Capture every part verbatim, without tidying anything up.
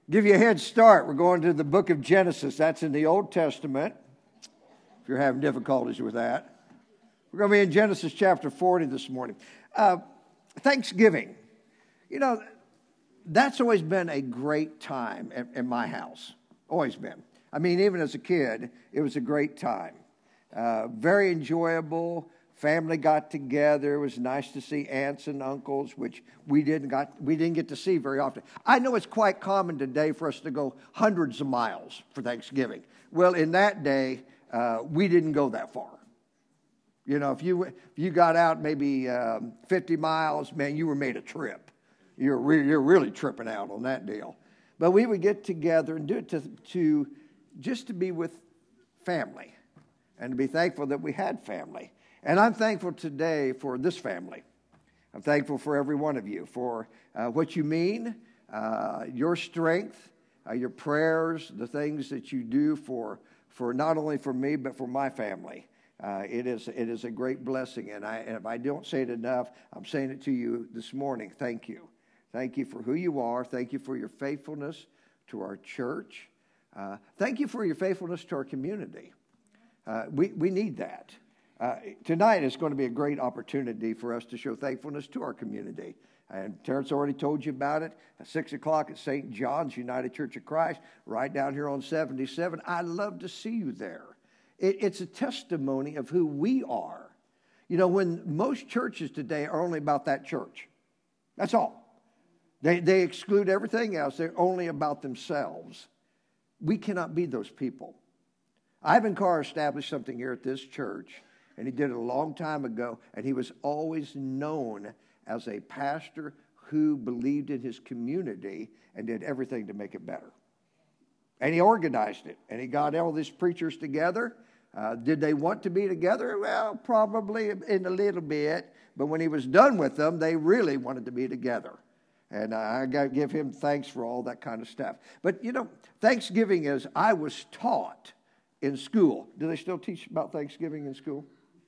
Give you a head start. We're going to the book of Genesis. That's in the Old Testament, if you're having difficulties with that. We're going to be in Genesis chapter forty this morning. Uh, Thanksgiving. You know, that's always been a great time in, in my house. Always been. I mean, even as a kid, it was a great time. Uh, very enjoyable. Family got together. It was nice to see aunts and uncles, which we didn't got we didn't get to see very often. I know it's quite common today for us to go hundreds of miles for Thanksgiving. Well, in that day, uh, we didn't go that far. You know, if you if you got out maybe um, fifty miles, man, you were made a trip. You're re- you're really tripping out on that deal. But we would get together and do it to to just to be with family, and to be thankful that we had family. And I'm thankful today for this family. I'm thankful for every one of you, for uh, what you mean, uh, your strength, uh, your prayers, the things that you do for for not only for me, but for my family. Uh, it is it is a great blessing. And, I, and if I don't say it enough, I'm saying it to you this morning. Thank you. Thank you for who you are. Thank you for your faithfulness to our church. Uh, thank you for your faithfulness to our community. Uh, we, we need that. Uh, tonight is going to be a great opportunity for us to show thankfulness to our community. And Terrence already told you about it. At six o'clock at Saint John's United Church of Christ, right down here on seventy-seven. I'd love to see you there. It, it's a testimony of who we are. You know, when most churches today are only about that church. That's all. They, they exclude everything else. They're only about themselves. We cannot be those people. Ivan Carr established something here at this church. And he did it a long time ago, and he was always known as a pastor who believed in his community and did everything to make it better. And he organized it, and he got all these preachers together. Uh, did they want to be together? Well, probably in a little bit. But when he was done with them, they really wanted to be together. And I got to give him thanks for all that kind of stuff. But, you know, Thanksgiving is, I was taught in school. Do they still teach about Thanksgiving in school?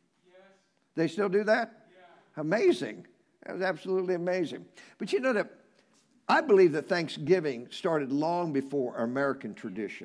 They still do that? Yeah. Amazing. That was absolutely amazing. But you know that I believe that Thanksgiving started long before our American tradition.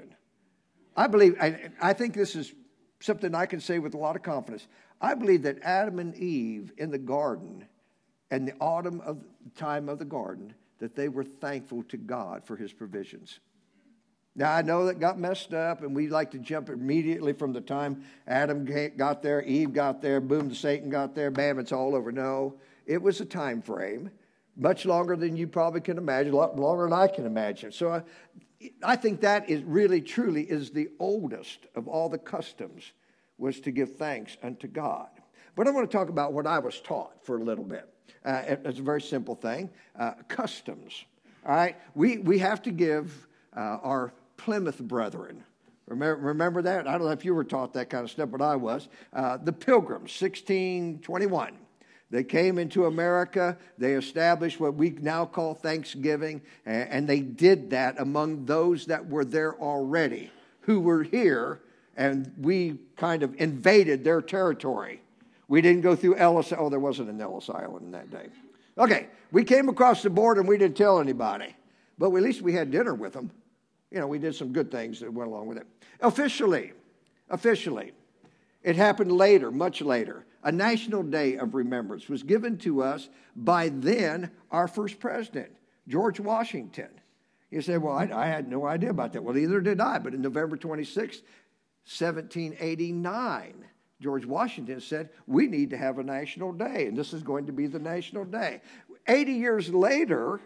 I believe, I, I think this is something I can say with a lot of confidence. I believe that Adam and Eve in the garden, and the autumn of the time of the garden, that they were thankful to God for his provisions. Now, I know that got messed up, and we like to jump immediately from the time Adam got there, Eve got there, boom, Satan got there, bam, it's all over. No, it was a time frame, much longer than you probably can imagine, a lot longer than I can imagine. So I, I think that is really, truly is the oldest of all the customs, was to give thanks unto God. But I want to talk about what I was taught for a little bit. Uh, it's a very simple thing, uh, customs. All right, we, we have to give uh, our Plymouth Brethren. Remember, remember that? I don't know if you were taught that kind of stuff, but I was. Uh, the Pilgrims, sixteen twenty-one. They came into America. They established what we now call Thanksgiving, and, and they did that among those that were there already, who were here, and we kind of invaded their territory. We didn't go through Ellis. Oh, there wasn't an Ellis Island in that day. Okay, we came across the border, and we didn't tell anybody, but at least we had dinner with them. You know, we did some good things that went along with it. Officially, officially, it happened later, much later. A national day of remembrance was given to us by then our first president, George Washington. You say, well, I, I had no idea about that. Well, neither did I. But on November twenty-sixth, seventeen eighty-nine, George Washington said, we need to have a national day, and this is going to be the national day. eighty years later,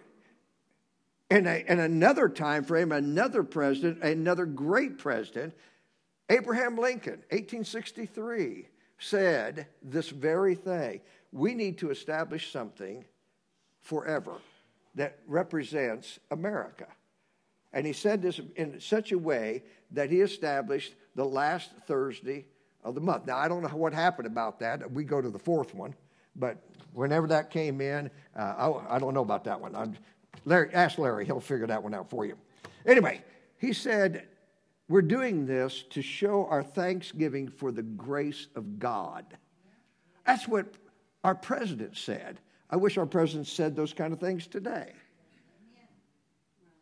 In, a, in another time frame, another president, another great president, Abraham Lincoln, eighteen sixty-three, said this very thing. We need to establish something forever that represents America. And he said this in such a way that he established the last Thursday of the month. Now, I don't know what happened about that. We go to the fourth one. But whenever that came in, uh, I, I don't know about that one. I'm, Larry, ask Larry. He'll figure that one out for you. Anyway, he said, we're doing this to show our thanksgiving for the grace of God. That's what our president said. I wish our president said those kind of things today.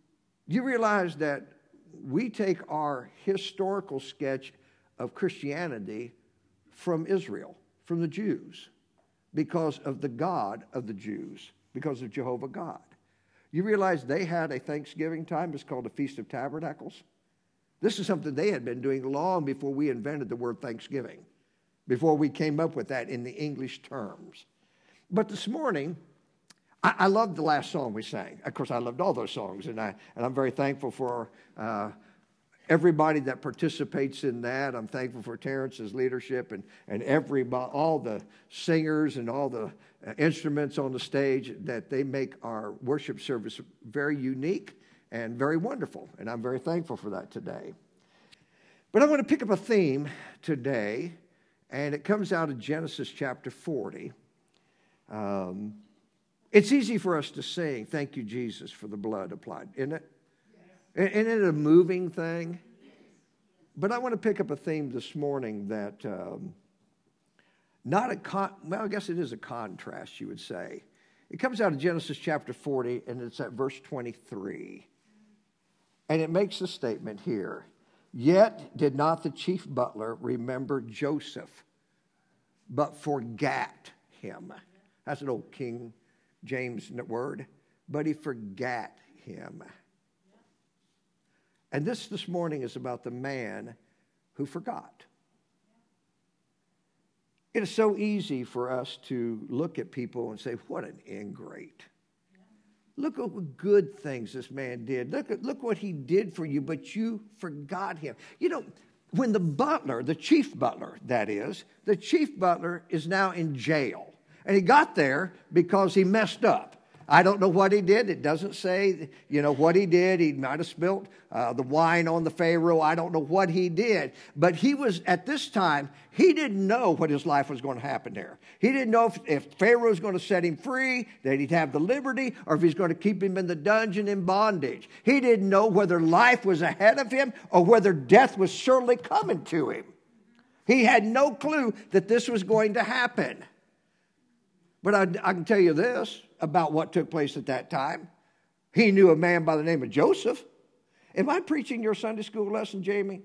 Do you realize that we take our historical sketch of Christianity from Israel, from the Jews, because of the God of the Jews, because of Jehovah God? You realize they had a Thanksgiving time. It's called the Feast of Tabernacles. This is something they had been doing long before we invented the word Thanksgiving, before we came up with that in the English terms. But this morning, I, I loved the last song we sang. Of course, I loved all those songs, and, I, and I'm very thankful for uh, everybody that participates in that. I'm thankful for Terrence's leadership and, and everybody, all the singers and all the uh, instruments on the stage, that they make our worship service very unique and very wonderful, and I'm very thankful for that today. But I want to pick up a theme today, and it comes out of Genesis chapter forty. Um, it's easy for us to sing, "Thank you, Jesus, for the blood applied," isn't it? Yes. Isn't it a moving thing? But I want to pick up a theme this morning that, um, not a con- well, I guess it is a contrast, you would say. It comes out of Genesis chapter forty, and it's at verse twenty-three. And it makes the statement here, "Yet did not the chief butler remember Joseph, but forgat him." That's an old King James word. But he forgat him. And this this morning is about the man who forgot. It is so easy for us to look at people and say, what an ingrate. Look at what good things this man did. Look at, look what he did for you, but you forgot him. You know, when the butler, the chief butler, that is, the chief butler is now in jail. And he got there because he messed up. I don't know what he did. It doesn't say, you know, what he did. He might have spilt uh, the wine on the Pharaoh. I don't know what he did. But he was, at this time, he didn't know what his life was going to happen there. He didn't know if, if Pharaoh was going to set him free, that he'd have the liberty, or if he's going to keep him in the dungeon in bondage. He didn't know whether life was ahead of him or whether death was surely coming to him. He had no clue that this was going to happen. But I, I can tell you this about what took place at that time. He knew a man by the name of Joseph. Am I preaching your Sunday school lesson, Jamie?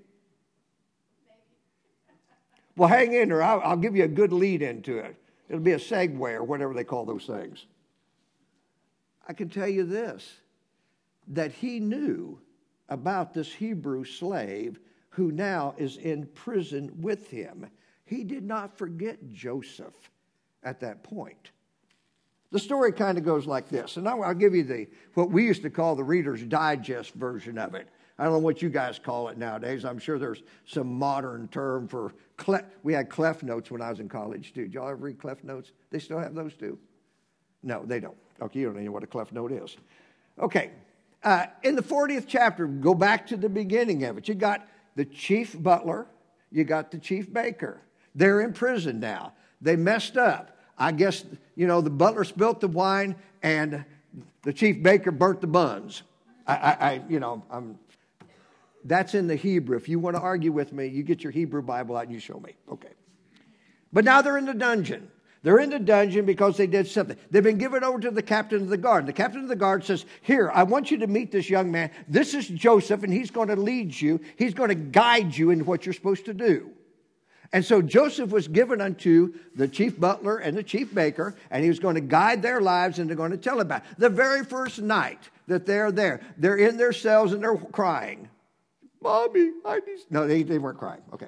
Well, hang in there. I'll, I'll give you a good lead into it. It'll be a segue or whatever they call those things. I can tell you this, that he knew about this Hebrew slave who now is in prison with him. He did not forget Joseph at that point. The story kind of goes like this, and I'll, I'll give you the what we used to call the Reader's Digest version of it. I don't know what you guys call it nowadays. I'm sure there's some modern term for clef. We had Clef Notes when I was in college, too. Did y'all ever read Clef Notes? They still have those, too? No, they don't. Okay, you don't even know what a Clef Note is. Okay, uh, in the fortieth chapter, go back to the beginning of it. You got the chief butler. You got the chief baker. They're in prison now. They messed up. I guess, you know, the butler spilt the wine and the chief baker burnt the buns. I, I, I you know, I'm, that's in the Hebrew. If you want to argue with me, you get your Hebrew Bible out and you show me. Okay. But now they're in the dungeon. They're in the dungeon because they did something. They've been given over to the captain of the guard. The captain of the guard says, here, I want you to meet this young man. This is Joseph, and he's going to lead you. He's going to guide you in what you're supposed to do. And so Joseph was given unto the chief butler and the chief baker, and he was going to guide their lives, and they're going to tell about it. The very first night that they're there, they're in their cells and they're crying. Mommy, I need... No, they, they weren't crying. Okay.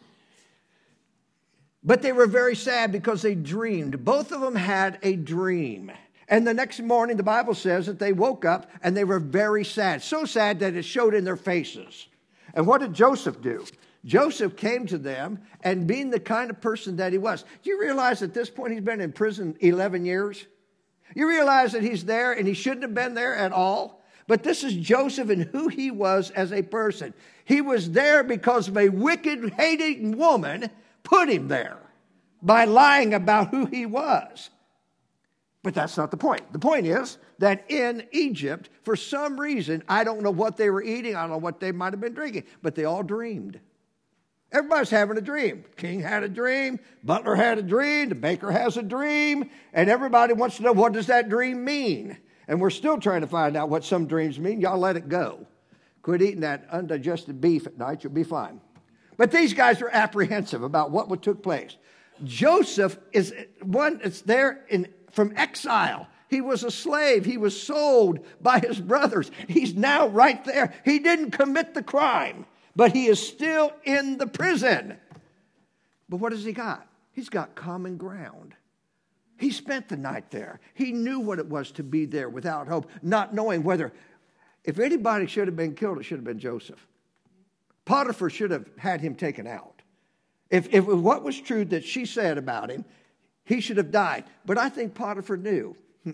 But they were very sad because they dreamed. Both of them had a dream. And the next morning, the Bible says that they woke up and they were very sad. So sad that it showed in their faces. And what did Joseph do? Joseph came to them, and being the kind of person that he was. Do you realize at this point he's been in prison eleven years? You realize that he's there and he shouldn't have been there at all? But this is Joseph and who he was as a person. He was there because of a wicked, hating woman put him there by lying about who he was. But that's not the point. The point is that in Egypt, for some reason, I don't know what they were eating, I don't know what they might have been drinking, but they all dreamed. Everybody's having a dream. King had a dream, butler had a dream, the baker has a dream, and everybody wants to know, what does that dream mean? And we're still trying to find out what some dreams mean. Y'all let it go. Quit eating that undigested beef at night. You'll be fine. But these guys are apprehensive about what took place. Joseph is one that's there in, from exile. He was a slave. He was sold by his brothers. He's now right there. He didn't commit the crime, but he is still in the prison. But what has he got? He's got common ground. He spent the night there. He knew what it was to be there without hope, not knowing whether, if anybody should have been killed, it should have been Joseph. Potiphar should have had him taken out. If, if what was true that she said about him, he should have died. But I think Potiphar knew,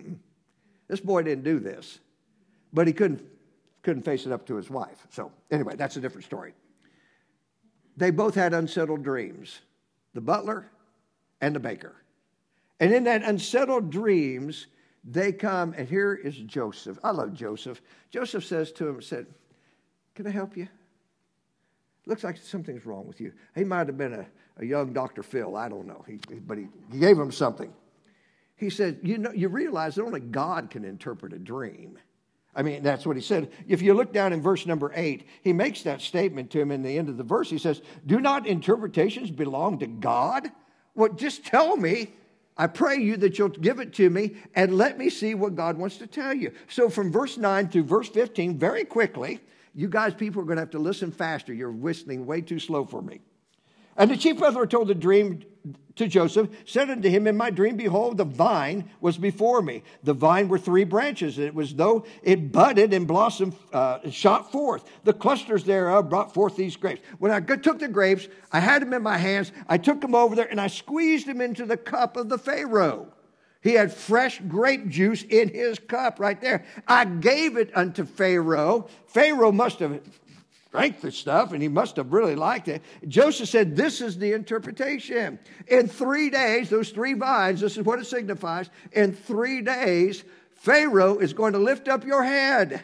this boy didn't do this. But he couldn't, couldn't face it up to his wife. So anyway, that's a different story. They both had unsettled dreams, the butler and the baker. And in that unsettled dreams, they come, and here is Joseph. I love Joseph. Joseph says to him, said, can I help you? Looks like something's wrong with you. He might have been a, a young Doctor Phil. I don't know. He, but he, he gave him something. He said, you know, you realize that only God can interpret a dream. I mean, that's what he said. If you look down in verse number eight, he makes that statement to him in the end of the verse. He says, do not interpretations belong to God? Well, just tell me. I pray you that you'll give it to me and let me see what God wants to tell you. So from verse nine through verse fifteen, very quickly, you guys, people are going to have to listen faster. You're whistling way too slow for me. And the chief butler told the dream to Joseph, said unto him, in my dream, behold, the vine was before me. The vine were three branches, and it was though it budded and blossomed, uh, and shot forth. The clusters thereof brought forth these grapes. When I took the grapes, I had them in my hands. I took them over there, and I squeezed them into the cup of the Pharaoh. He had fresh grape juice in his cup right there. I gave it unto Pharaoh. Pharaoh must have drank the stuff, and he must have really liked it. Joseph said, this is the interpretation. In three days, those three vines, this is what it signifies. In three days, Pharaoh is going to lift up your head.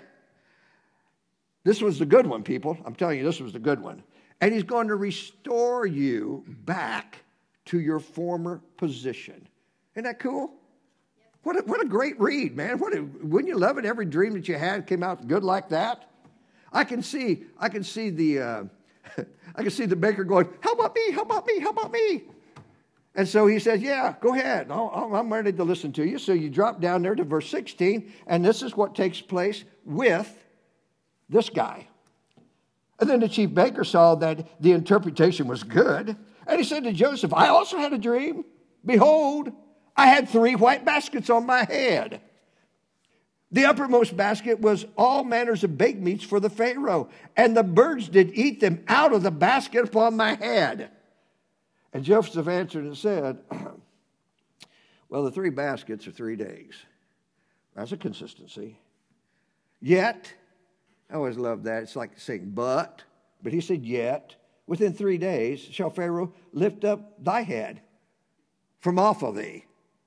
This was the good one, people. I'm telling you, this was the good one. And he's going to restore you back to your former position. Isn't that cool? What a, what a great read, man. What a, wouldn't you love it? Every dream that you had came out good like that. I can see, I can see the, uh, I can see the baker going, how about me? How about me? How about me? And so he says, yeah, go ahead. I'll, I'm ready to listen to you. So you drop down there to verse sixteen, and this is what takes place with this guy. And then the chief baker saw that the interpretation was good. And he said to Joseph, I also had a dream. Behold, I had three white baskets on my head. The uppermost basket was all manners of baked meats for the Pharaoh, and the birds did eat them out of the basket upon my head. And Joseph answered and said, well, the three baskets are three days. That's a consistency. Yet, I always love that. It's like saying but, but he said yet, within three days shall Pharaoh lift up thy head from off of thee.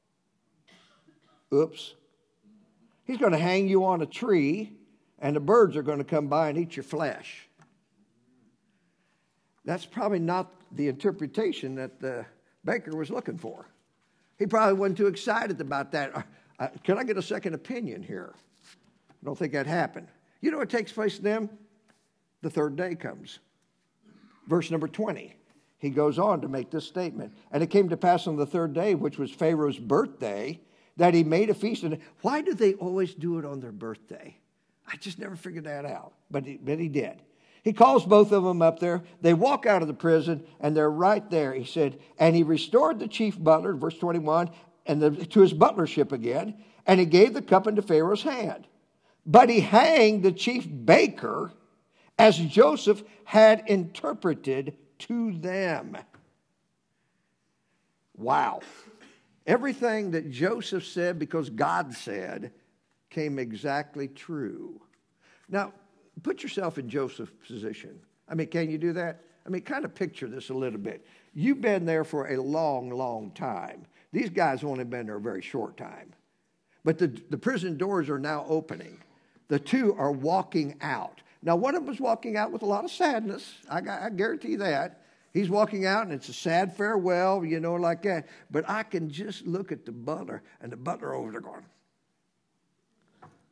Oops. He's going to hang you on a tree, and the birds are going to come by and eat your flesh. That's probably not the interpretation that the baker was looking for. He probably wasn't too excited about that. Uh, can I get a second opinion here? I don't think that happened. You know what takes place then? The third day comes. Verse number twenty. He goes on to make this statement. And it came to pass on the third day, which was Pharaoh's birthday, that he made a feast. And why do they always do it on their birthday? I just never figured that out, but he, but he did. He calls both of them up there. They walk out of the prison, and they're right there. He said, and he restored the chief butler, verse twenty-one, and the, to his butlership again, and he gave the cup into Pharaoh's hand. But he hanged the chief baker as Joseph had interpreted to them. Wow. Everything that Joseph said, because God said, came exactly true. Now, put yourself in Joseph's position. I mean, can you do that? I mean, kind of picture this a little bit. You've been there for a long, long time. These guys have only been there a very short time. But the, the prison doors are now opening. The two are walking out. Now, one of them was walking out with a lot of sadness. I, I guarantee that. He's walking out, and it's a sad farewell, you know, like that. But I can just look at the butler, and the butler over there going,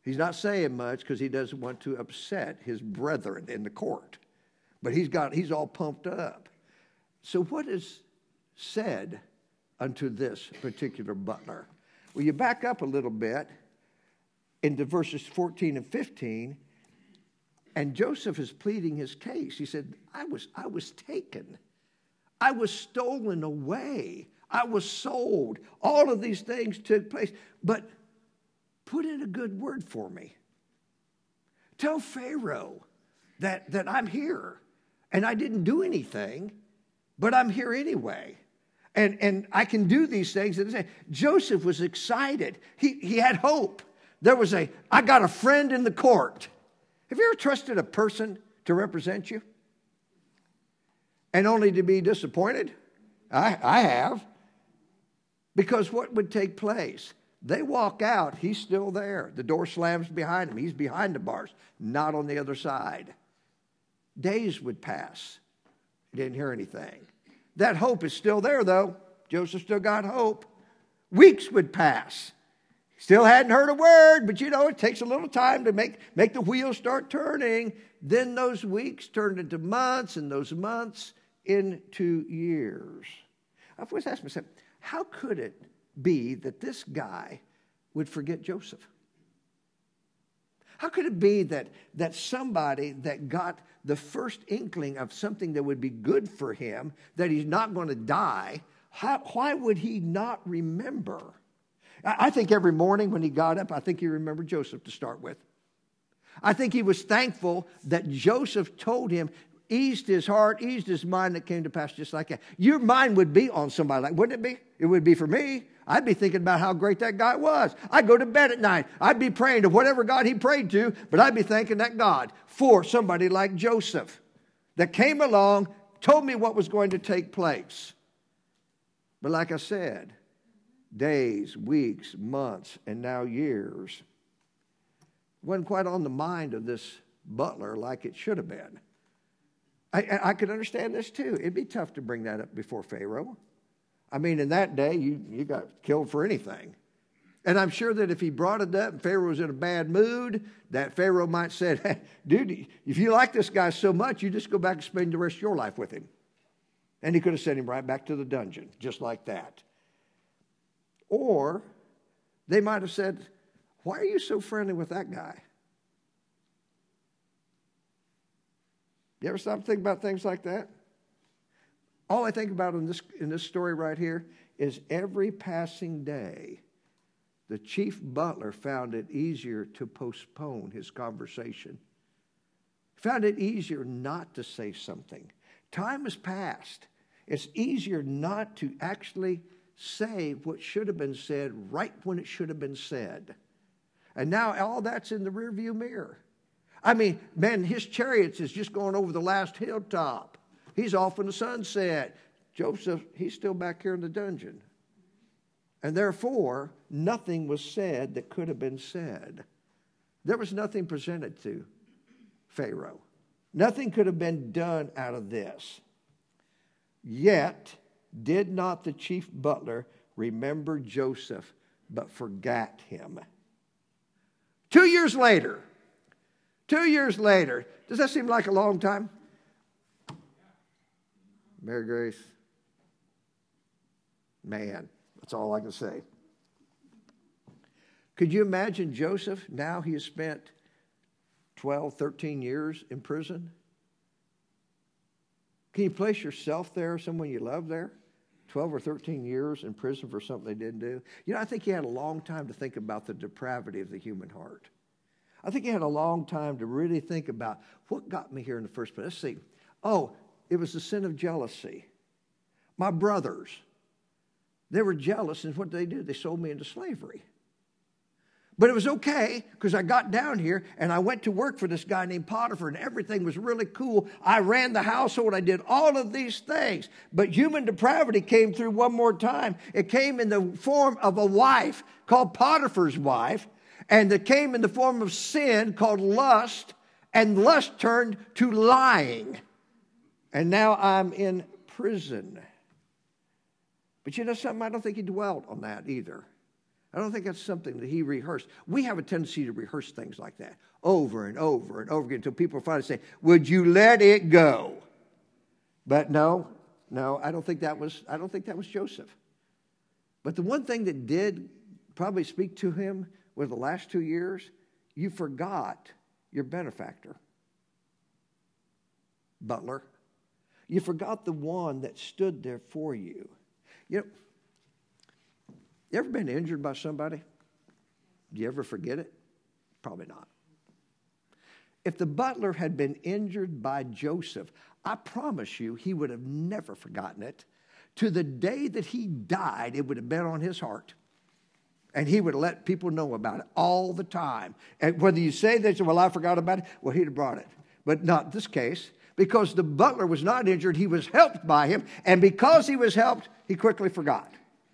He's not saying much because he doesn't want to upset his brethren in the court. But he's got he's all pumped up. So what is said unto this particular butler? Well, you back up a little bit into verses fourteen and fifteen, and Joseph is pleading his case. He said, I was, I was taken. I was stolen away. I was sold. All of these things took place. But put in a good word for me. Tell Pharaoh that, that I'm here, and I didn't do anything, but I'm here anyway. And, and I can do these things. And Joseph was excited. He, he had hope. There was a, I got a friend in the court. Have you ever trusted a person to represent you? And only to be disappointed? I, I have. Because what would take place? They walk out, he's still there. The door slams behind him. He's behind the bars, not on the other side. Days would pass. He didn't hear anything. That hope is still there, though. Joseph still got hope. Weeks would pass. Still hadn't heard a word, but you know, it takes a little time to make, make the wheels start turning. Then those weeks turned into months, and those months into years. I've always asked myself, how could it be that this guy would forget Joseph? How could it be that, that somebody that got the first inkling of something that would be good for him, that he's not going to die, how, why would he not remember? I think every morning when he got up, I think he remembered Joseph to start with. I think he was thankful that Joseph told him, eased his heart, eased his mind, that came to pass just like that. Your mind would be on somebody like, wouldn't it be? It would be for me. I'd be thinking about how great that guy was. I'd go to bed at night. I'd be praying to whatever God he prayed to, but I'd be thanking that God for somebody like Joseph that came along, told me what was going to take place. But like I said, days, weeks, months, and now years wasn't quite on the mind of this butler like it should have been. I, I could understand this too. It'd be tough to bring that up before Pharaoh. I mean, in that day, you, you got killed for anything. And I'm sure that if he brought it up and Pharaoh was in a bad mood, that Pharaoh might say, hey, dude, if you like this guy so much, you just go back and spend the rest of your life with him. And he could have sent him right back to the dungeon, just like that. Or they might have said, why are you so friendly with that guy? You ever stop and think about things like that? All I think about in this, in this story right here is every passing day, the chief butler found it easier to postpone his conversation. Found it easier not to say something. Time has passed. It's easier not to actually say what should have been said right when it should have been said. And now all that's in the rearview mirror. I mean, man, his chariots is just going over the last hilltop. He's off in the sunset. Joseph, he's still back here in the dungeon. And therefore, nothing was said that could have been said. There was nothing presented to Pharaoh. Nothing could have been done out of this. Yet, did not the chief butler remember Joseph, but forgot him? Two years later, two years later, does that seem like a long time? Mary Grace, man, that's all I can say. Could you imagine Joseph? Now he has spent twelve, thirteen years in prison. Can you place yourself there, someone you love there? twelve or thirteen years in prison for something they didn't do. You know, I think he had a long time to think about the depravity of the human heart. I think he had a long time to really think about what got me here in the first place. Let's see. Oh, it was the sin of jealousy. My brothers, they were jealous, and what did they do? They sold me into slavery. But it was okay because I got down here and I went to work for this guy named Potiphar, and everything was really cool. I ran the household. I did all of these things. But human depravity came through one more time. It came in the form of a wife called Potiphar's wife, and it came in the form of sin called lust, and lust turned to lying. And now I'm in prison. But you know something? I don't think he dwelt on that either. I don't think that's something that he rehearsed. We have a tendency to rehearse things like that over and over and over again until people finally say, would you let it go? But no, no, I don't think that was, I don't think that was Joseph. But the one thing that did probably speak to him was the last two years, you forgot your benefactor, butler. You forgot the one that stood there for you. You know, you ever been injured by somebody? Do you ever forget it? Probably not. If the butler had been injured by Joseph, I promise you he would have never forgotten it. To the day that he died, it would have been on his heart. And he would let people know about it all the time. And whether you say that, well, I forgot about it, well, he'd have brought it. But not this case, because the butler was not injured, he was helped by him. And because he was helped, he quickly forgot.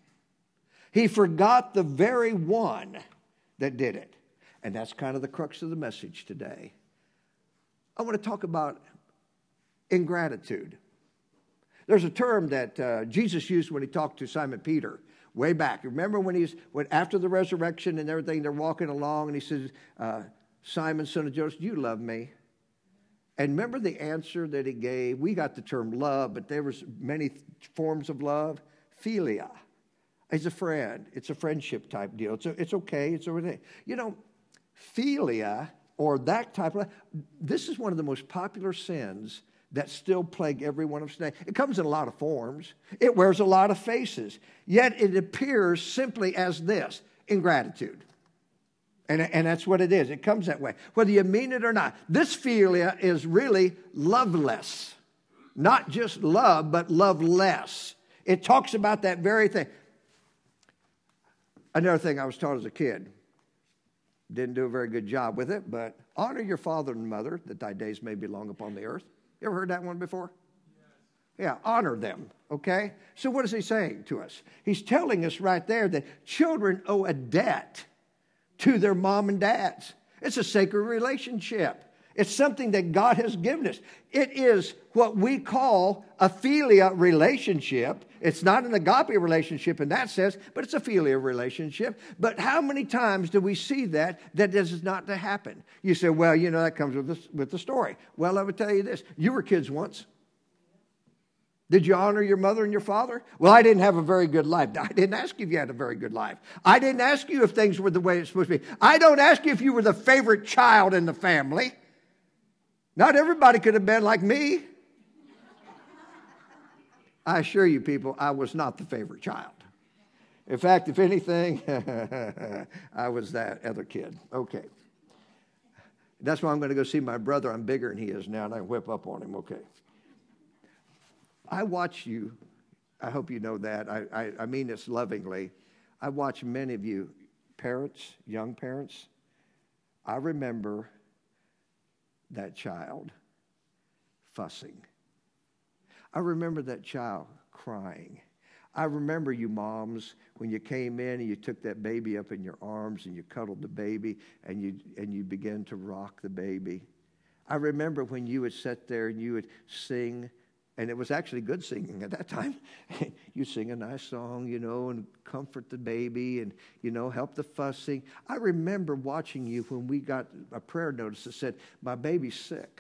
He forgot the very one that did it. And that's kind of the crux of the message today. I want to talk about ingratitude. There's a term that uh, Jesus used when he talked to Simon Peter way back. Remember when he's when after the resurrection and everything, they're walking along and he says, uh, Simon, son of Joseph, do you love me? And remember the answer that he gave? We got the term love, but there was many forms of love. Philia. He's a friend. It's a friendship type deal. It's, a, it's okay. It's everything. You know, philia, or that type of, this is one of the most popular sins that still plague every one of us today. It comes in a lot of forms. It wears a lot of faces. Yet it appears simply as this, ingratitude. And, and that's what it is. It comes that way. Whether you mean it or not. This philia is really loveless. Not just love, but loveless. It talks about that very thing. Another thing I was taught as a kid. Didn't do a very good job with it, but honor your father and mother, that thy days may be long upon the earth. You ever heard that one before? Yeah, honor them, okay? So what is he saying to us? He's telling us right there that children owe a debt to their mom and dads. It's a sacred relationship. It's something that God has given us. It is what we call a philia relationship. It's not an agape relationship in that sense, but it's a philia relationship. But how many times do we see that, that this is not to happen? You say, well, you know, that comes with the, with the story. Well, let me tell you this. You were kids once. Did you honor your mother and your father? Well, I didn't have a very good life. I didn't ask you if you had a very good life. I didn't ask you if things were the way it's supposed to be. I don't ask you if you were the favorite child in the family. Not everybody could have been like me. I assure you, people, I was not the favorite child. In fact, if anything, I was that other kid. Okay. That's why I'm going to go see my brother. I'm bigger than he is now, and I can whip up on him. Okay. I watch you. I hope you know that. I, I, I mean this lovingly. I watch many of you parents, young parents. I remember that child fussing. I remember that child crying. I remember you moms when you came in and you took that baby up in your arms and you cuddled the baby and you and you began to rock the baby. I remember when you would sit there and you would sing, and it was actually good singing at that time. You sing a nice song, you know, and comfort the baby and, you know, help the fussing. I remember watching you when we got a prayer notice that said, my baby's sick.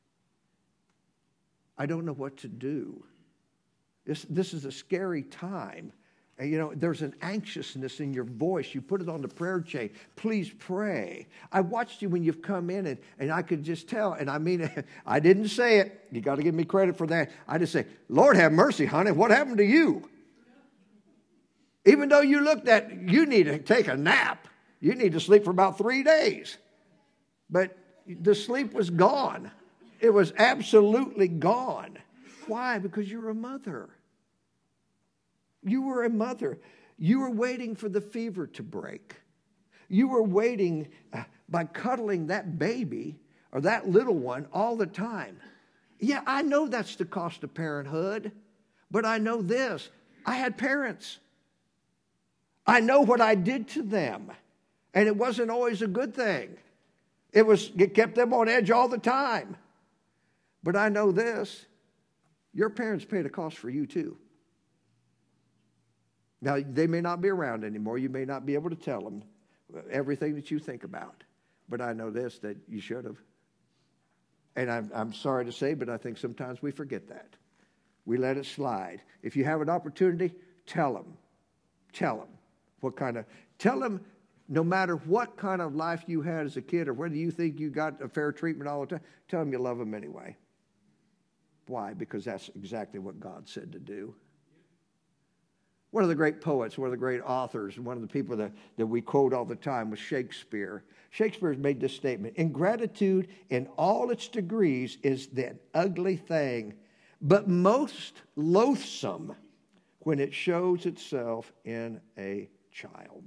I don't know what to do. This, this is a scary time. And, you know, there's an anxiousness in your voice. You put it on the prayer chain. Please pray. I watched you when you've come in, and, and I could just tell. And I mean, I didn't say it. You got to give me credit for that. I just say, Lord have mercy, honey. What happened to you? Even though you looked at, you need to take a nap. You need to sleep for about three days. But the sleep was gone. It was absolutely gone. Why? Because you're a mother. You were a mother. You were waiting for the fever to break. You were waiting uh, by cuddling that baby or that little one all the time. Yeah, I know that's the cost of parenthood, but I know this. I had parents. I know what I did to them, and it wasn't always a good thing. It was it kept them on edge all the time. But I know this. Your parents paid a cost for you too. Now, they may not be around anymore. You may not be able to tell them everything that you think about. But I know this, that you should have. And I'm, I'm sorry to say, but I think sometimes we forget that. We let it slide. If you have an opportunity, tell them. Tell them what kind of, tell them no matter what kind of life you had as a kid or whether you think you got a fair treatment all the time, tell them you love them anyway. Why? Because that's exactly what God said to do. One of the great poets, one of the great authors, one of the people that, that we quote all the time was Shakespeare. Shakespeare made this statement: ingratitude in all its degrees is that ugly thing, but most loathsome when it shows itself in a child.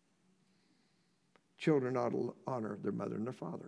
Children ought to honor their mother and their father.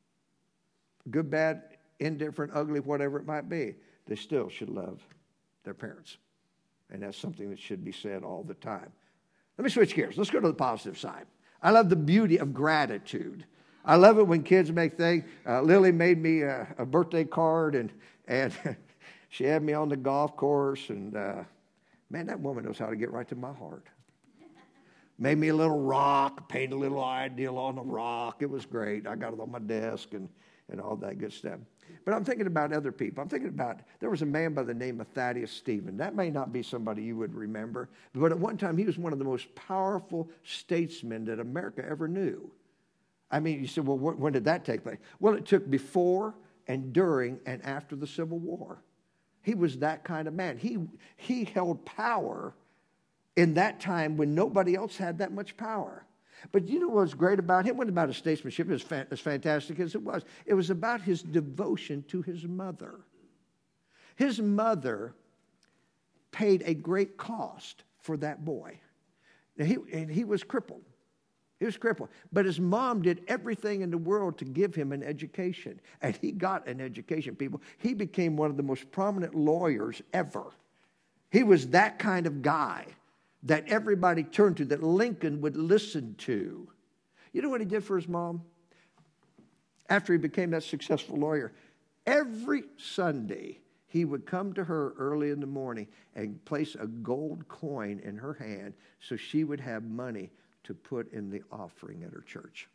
Good, bad, indifferent, ugly, whatever it might be, they still should love their parents. And that's something that should be said all the time. Let me switch gears. Let's go to the positive side. I love the beauty of gratitude. I love it when kids make things. Uh, Lily made me a, a birthday card, and, and she had me on the golf course. And, uh, man, that woman knows how to get right to my heart. Made me a little rock, painted a little ideal on the rock. It was great. I got it on my desk and, and all that good stuff. But I'm thinking about other people. I'm thinking about, there was a man by the name of Thaddeus Stephen. That may not be somebody you would remember, but at one time he was one of the most powerful statesmen that America ever knew. I mean, you said, well, wh- when did that take place? Well, it took before and during and after the Civil War. He was that kind of man. He, he held power in that time when nobody else had that much power. But you know what was great about him? It wasn't about his statesmanship, as, fa- as fantastic as it was. It was about his devotion to his mother. His mother paid a great cost for that boy. Now he, and he was crippled. He was crippled. But his mom did everything in the world to give him an education. And he got an education, people. He became one of the most prominent lawyers ever. He was that kind of guy that everybody turned to, that Lincoln would listen to. You know what he did for his mom? After he became that successful lawyer, every Sunday he would come to her early in the morning and place a gold coin in her hand so she would have money to put in the offering at her church.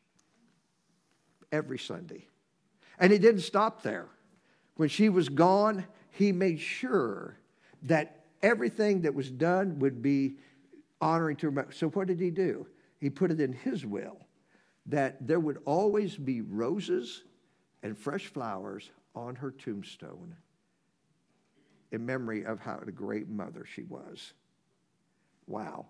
Every Sunday. And he didn't stop there. When she was gone, he made sure that everything that was done would be honoring to her. So what did he do? He put it in his will that there would always be roses and fresh flowers on her tombstone in memory of how a great mother she was. Wow.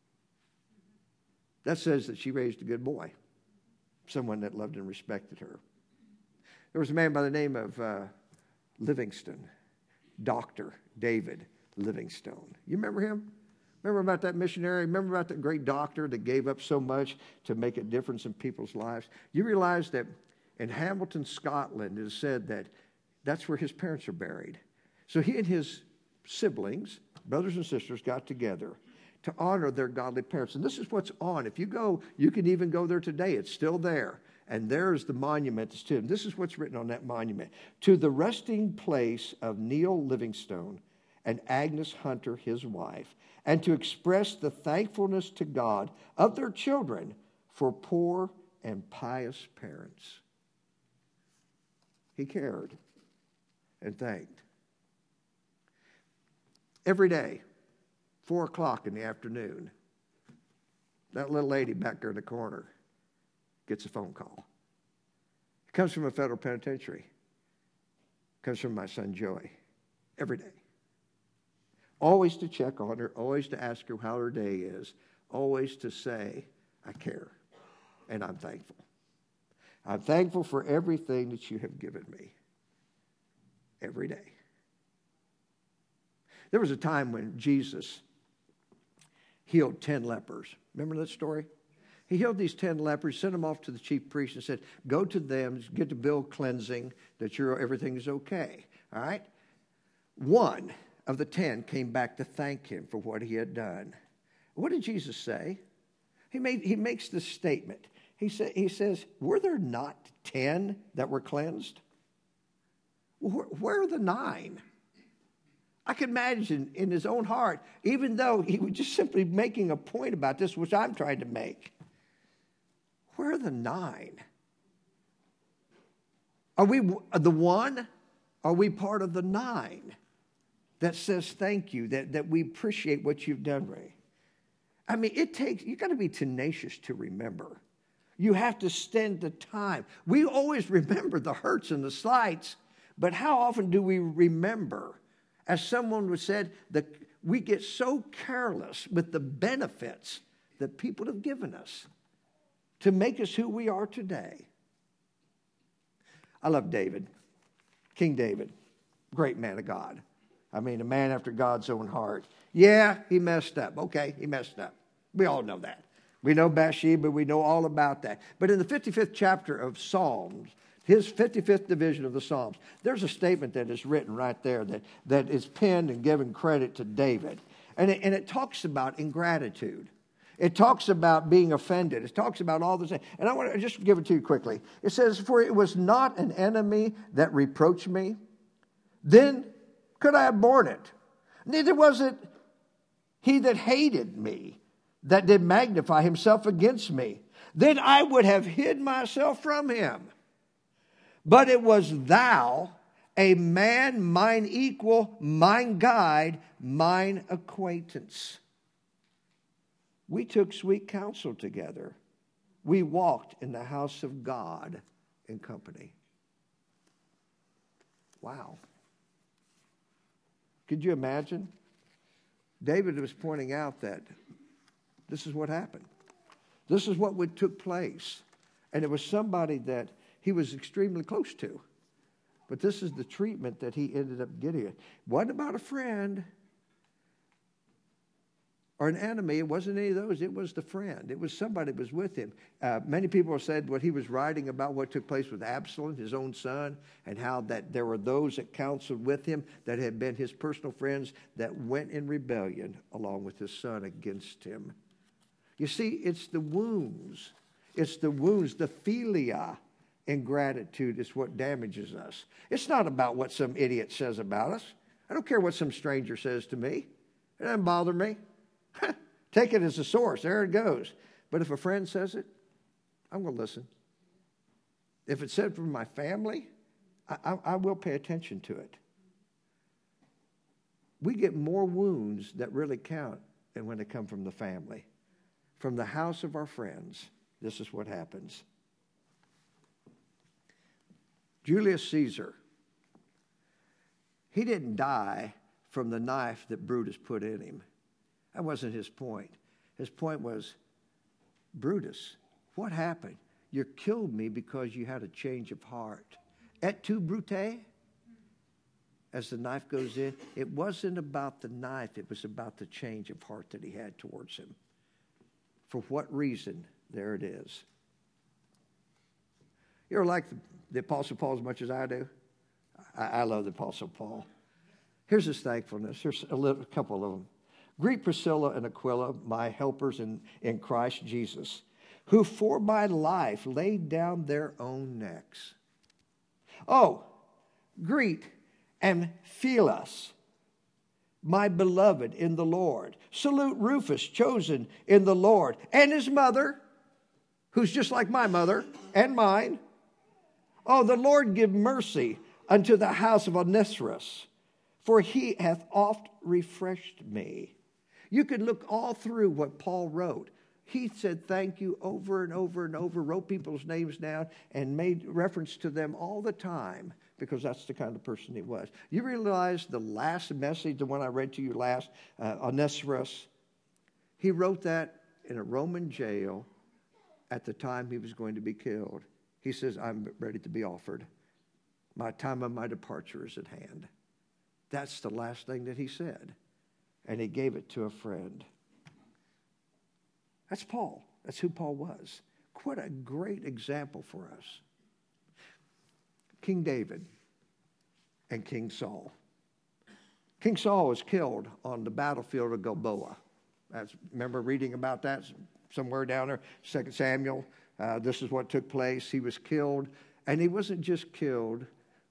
That says that she raised a good boy, someone that loved and respected her. There was a man by the name of uh, Livingstone, Doctor David Livingstone. You remember him? Remember about that missionary? Remember about that great doctor that gave up so much to make a difference in people's lives? You realize that in Hamilton, Scotland, it is said that that's where his parents are buried. So he and his siblings, brothers and sisters, got together to honor their godly parents. And this is what's on. If you go, you can even go there today. It's still there. And there's the monument to him. This is what's written on that monument. To the resting place of Neil Livingstone and Agnes Hunter, his wife, and to express the thankfulness to God of their children for poor and pious parents. He cared and thanked. Every day, four o'clock in the afternoon, that little lady back there in the corner gets a phone call. It comes from a federal penitentiary. It comes from my son Joey. Every day. Always to check on her, always to ask her how her day is, always to say, I care, and I'm thankful. I'm thankful for everything that you have given me. Every day. There was a time when Jesus healed ten lepers. Remember that story? He healed these ten lepers, sent them off to the chief priest and said, go to them, get the bill cleansing, that you're, everything is okay. All right? One of the ten came back to thank him for what he had done. What did Jesus say? He made he makes this statement. He sa- he says, were there not ten that were cleansed? Where, where are the nine? I can imagine in his own heart, even though he was just simply making a point about this, which I'm trying to make. Where are the nine? Are we the one? Are we part of the nine that says thank you, that, that we appreciate what you've done, Ray? I mean, it takes, you've got to be tenacious to remember. You have to spend the time. We always remember the hurts and the slights, but how often do we remember? As someone was said, that we get so careless with the benefits that people have given us to make us who we are today. I love David, King David, great man of God. I mean, a man after God's own heart. Yeah, he messed up. Okay, he messed up. We all know that. We know Bathsheba, we know all about that. But in the fifty-fifth chapter of Psalms, his fifty-fifth division of the Psalms, there's a statement that is written right there that, that is penned and given credit to David. And it, and it talks about ingratitude. It talks about being offended. It talks about all this. And I want to just give it to you quickly. It says, for it was not an enemy that reproached me, then could I have borne it. Neither was it he that hated me that did magnify himself against me. Then I would have hid myself from him. But it was thou, a man mine equal, mine guide, mine acquaintance. We took sweet counsel together. We walked in the house of God in company. Wow. Could you imagine? David was pointing out that this is what happened. This is what would took place. And it was somebody that he was extremely close to. But this is the treatment that he ended up getting. It wasn't about a friend or an enemy. It wasn't any of those. It was the friend. It was somebody that was with him. Uh, many people have said what he was writing about what took place with Absalom, his own son, and how that there were those that counseled with him that had been his personal friends that went in rebellion along with his son against him. You see, it's the wounds. It's the wounds, the philia. Ingratitude is what damages us. It's not about what some idiot says about us. I don't care what some stranger says to me. It doesn't bother me. Take it as a source. There it goes. But if a friend says it, I'm going to listen. If it's said from my family, I, I, I will pay attention to it. We get more wounds that really count than when they come from the family. From the house of our friends, this is what happens. Julius Caesar, he didn't die from the knife that Brutus put in him. That wasn't his point. His point was, Brutus, what happened? You killed me because you had a change of heart. Et tu, Brute? As the knife goes in, it wasn't about the knife. It was about the change of heart that he had towards him. For what reason? There it is. You ever like the, the Apostle Paul as much as I do? I, I love the Apostle Paul. Here's his thankfulness. Here's a, little, a couple of them. Greet Priscilla and Aquila, my helpers in, in Christ Jesus, who for my life laid down their own necks. Oh, greet Amphilas, my beloved in the Lord. Salute Rufus, chosen in the Lord, and his mother, who's just like my mother and mine. Oh, the Lord give mercy unto the house of Onesimus, for he hath oft refreshed me. You could look all through what Paul wrote. He said thank you over and over and over, wrote people's names down, and made reference to them all the time, because that's the kind of person he was. You realize the last message, the one I read to you last, uh, Onesimus, he wrote that in a Roman jail at the time he was going to be killed. He says, I'm ready to be offered. My time of my departure is at hand. That's the last thing that he said. And he gave it to a friend. That's Paul. That's who Paul was. What a great example for us. King David and King Saul. King Saul was killed on the battlefield of Gilboa. That's, remember reading about that somewhere down there, Second Samuel. Uh, this is what took place. He was killed. And he wasn't just killed.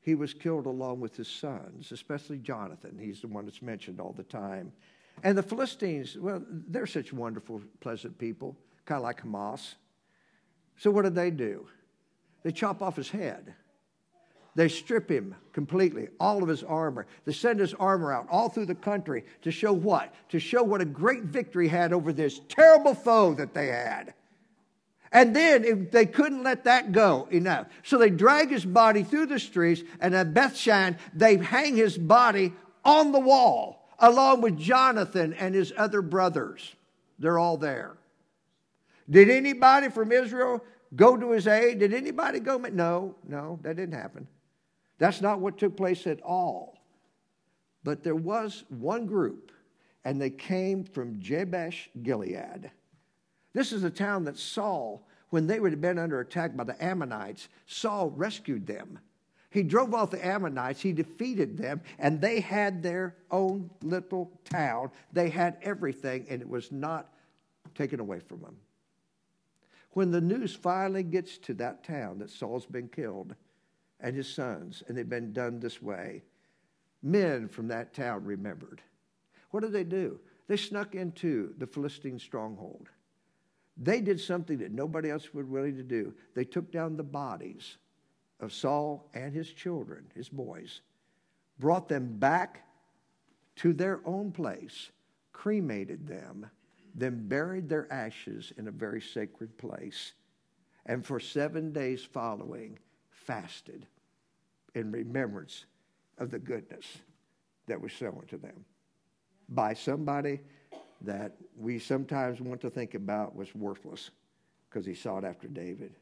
he was killed along with his sons, especially Jonathan. He's the one that's mentioned all the time. And the Philistines, well, they're such wonderful, pleasant people, kind of like Hamas. So what did they do? They chop off his head. They strip him completely, all of his armor. They send his armor out all through the country to show what? To show what a great victory had over this terrible foe that they had. And then if they couldn't let that go enough. So they drag his body through the streets, and at Bethshan, they hang his body on the wall, along with Jonathan and his other brothers. They're all there. Did anybody from Israel go to his aid? Did anybody go? No, no, that didn't happen. That's not what took place at all. But there was one group, and they came from Jabesh Gilead. This is a town that Saul, when they had been under attack by the Ammonites, Saul rescued them. He drove off the Ammonites, he defeated them, and they had their own little town. They had everything, and it was not taken away from them. When the news finally gets to that town that Saul's been killed, and his sons, and they've been done this way, men from that town remembered. What did they do? They snuck into the Philistine stronghold. They did something that nobody else was willing to do. They took down the bodies of Saul and his children, his boys, brought them back to their own place, cremated them, then buried their ashes in a very sacred place, and for seven days following, fasted in remembrance of the goodness that was shown to them by somebody that we sometimes want to think about was worthless because he sought after David.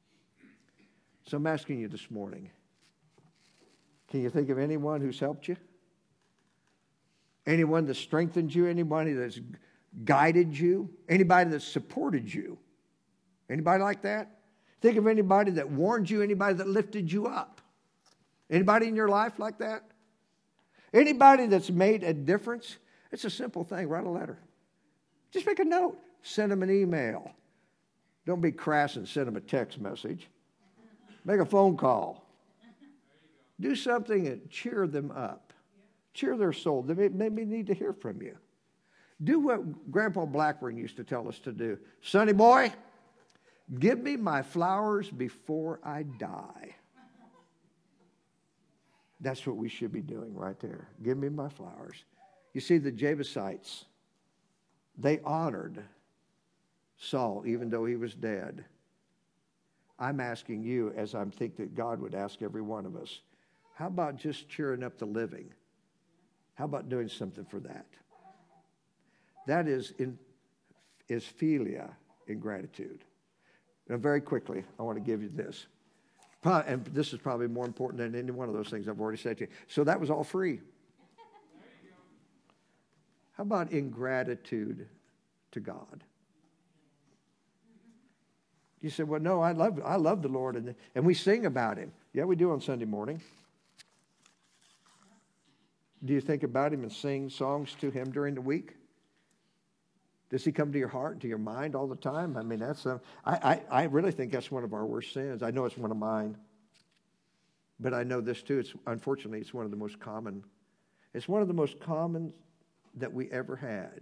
So I'm asking you this morning, can you think of anyone who's helped you? Anyone that strengthened you? Anybody that's guided you? Anybody that supported you? Anybody like that? Think of anybody that warned you, anybody that lifted you up. Anybody in your life like that? Anybody that's made a difference? It's a simple thing. Write a letter. Just make a note. Send them an email. Don't be crass and send them a text message. Make a phone call. Do something and cheer them up. Cheer their soul. They may, maybe need to hear from you. Do what Grandpa Blackburn used to tell us to do. Sonny boy, give me my flowers before I die. That's what we should be doing right there. Give me my flowers. You see, the Jebusites, they honored Saul even though he was dead. I'm asking you, as I think that God would ask every one of us, how about just cheering up the living? How about doing something for that? That is, in, is philia in gratitude. Now, very quickly, I want to give you this. Probably, and this is probably more important than any one of those things I've already said to you. So that was all free. How about ingratitude to God? You said, well, no, I love, I love the Lord, and, and we sing about him. Yeah, we do on Sunday morning. Do you think about him and sing songs to him during the week? Does he come to your heart and to your mind all the time? I mean, that's a, I, I, I really think that's one of our worst sins. I know it's one of mine. But I know this too. It's unfortunately, it's one of the most common. It's one of the most common that we ever had.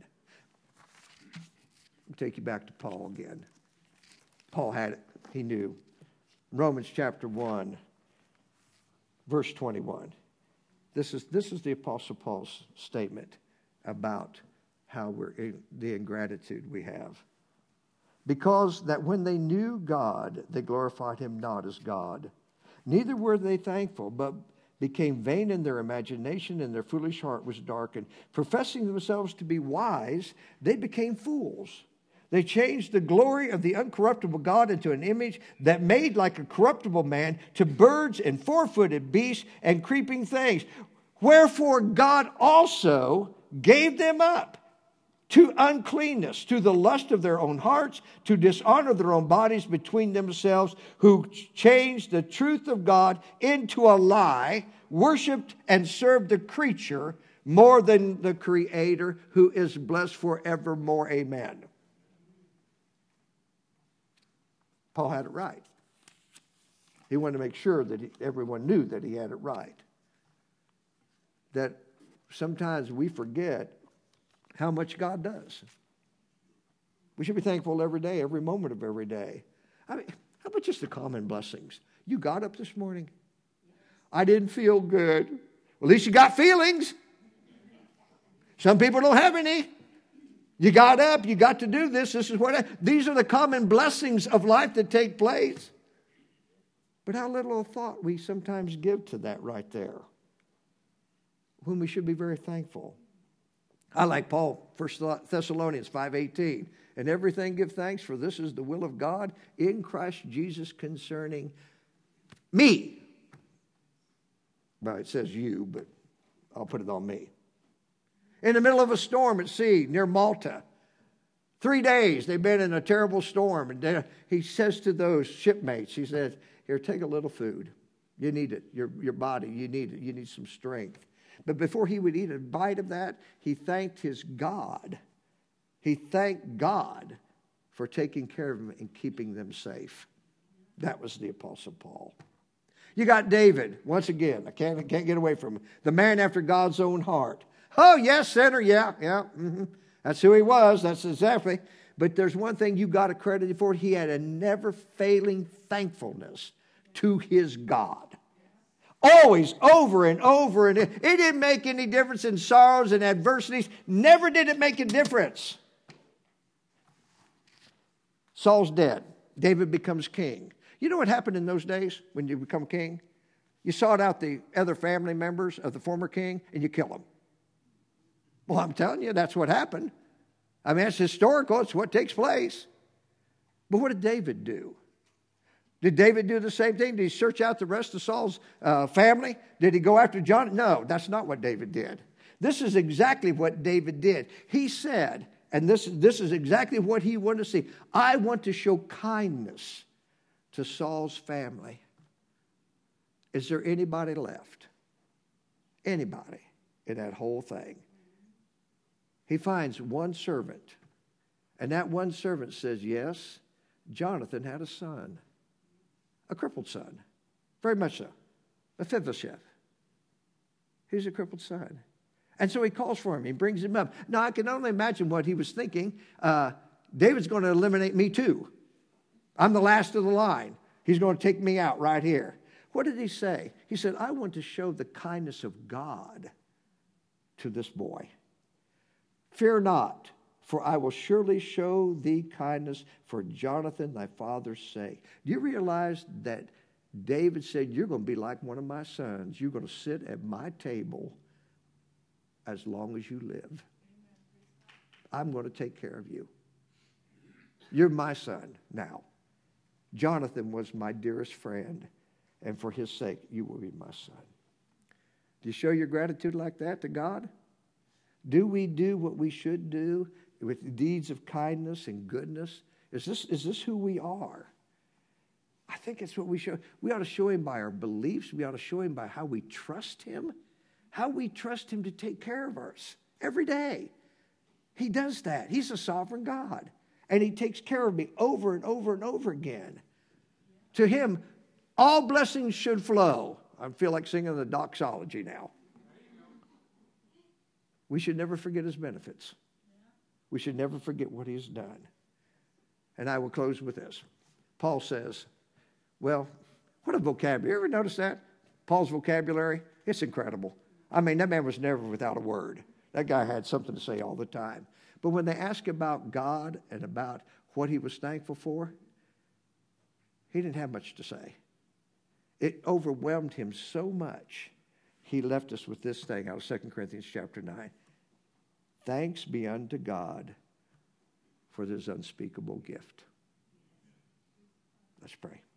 I'll take you back to Paul again. Paul had it. He knew. Romans chapter one, verse twenty-one. This is, this is the Apostle Paul's statement about how we're in, the ingratitude we have. Because that when they knew God, they glorified him not as God. Neither were they thankful, but became vain in their imagination, and their foolish heart was darkened. Professing themselves to be wise, they became fools. They changed the glory of the uncorruptible God into an image that made like a corruptible man, to birds and four-footed beasts and creeping things. Wherefore God also gave them up to uncleanness, to the lust of their own hearts, to dishonor their own bodies between themselves, who changed the truth of God into a lie, worshipped and served the creature more than the Creator, who is blessed forevermore. Amen. Paul had it right. He wanted to make sure that he, everyone knew that he had it right. That sometimes we forget how much God does. We should be thankful every day, every moment of every day. I mean, how about just the common blessings? You got up this morning. I didn't feel good. Well, at least you got feelings. Some people don't have any. You got up. You got to do this. This is what I, these are the common blessings of life that take place. But how little thought we sometimes give to that right there, when we should be very thankful. I like Paul, First Thessalonians five eighteen. And everything give thanks, for this is the will of God in Christ Jesus concerning me. Well, it says you, but I'll put it on me. In the middle of a storm at sea near Malta. Three days they've been in a terrible storm. And he says to those shipmates, he says, here, take a little food. You need it. Your, your body, you need it. You need some strength. But before he would eat a bite of that, he thanked his God. He thanked God for taking care of them and keeping them safe. That was the Apostle Paul. You got David, once again, I can't, I can't get away from him. The man after God's own heart. Oh, yes, sinner, yeah, yeah. Mm-hmm. That's who he was. That's exactly. But there's one thing you got to credit him for. He had a never-failing thankfulness to his God. Always, over and over. And it, it didn't make any difference in sorrows and adversities. Never did it make a difference. Saul's dead. David becomes king. You know what happened in those days when you become king? You sought out the other family members of the former king and you kill them. Well, I'm telling you, that's what happened. I mean, it's historical. It's what takes place. But what did David do? Did David do the same thing? Did he search out the rest of Saul's uh, family? Did he go after John? No, that's not what David did. This is exactly what David did. He said, and this, this is exactly what he wanted to see, I want to show kindness to Saul's family. Is there anybody left? Anybody in that whole thing? He finds one servant, and that one servant says, yes, Jonathan had a son. A crippled son. Very much so. Mephibosheth. He's a crippled son. And so he calls for him. He brings him up. Now, I can only imagine what he was thinking. Uh, David's going to eliminate me too. I'm the last of the line. He's going to take me out right here. What did he say? He said, I want to show the kindness of God to this boy. Fear not, for I will surely show thee kindness for Jonathan thy father's sake. Do you realize that David said, you're going to be like one of my sons. You're going to sit at my table as long as you live. I'm going to take care of you. You're my son now. Jonathan was my dearest friend, and for his sake, you will be my son. Do you show your gratitude like that to God? Do we do what we should do with deeds of kindness and goodness? Is this, is this who we are? I think it's what we show. We ought to show him by our beliefs. We ought to show him by how we trust him, how we trust him to take care of us every day. He does that. He's a sovereign God, and he takes care of me over and over and over again. To him, all blessings should flow. I feel like singing the doxology now. We should never forget his benefits. We should never forget what he has done. And I will close with this. Paul says, well, what a vocabulary. You ever notice that? Paul's vocabulary, it's incredible. I mean, that man was never without a word. That guy had something to say all the time. But when they ask about God and about what he was thankful for, he didn't have much to say. It overwhelmed him so much, he left us with this thing out of Second Corinthians chapter nine. Thanks be unto God for this unspeakable gift. Let's pray.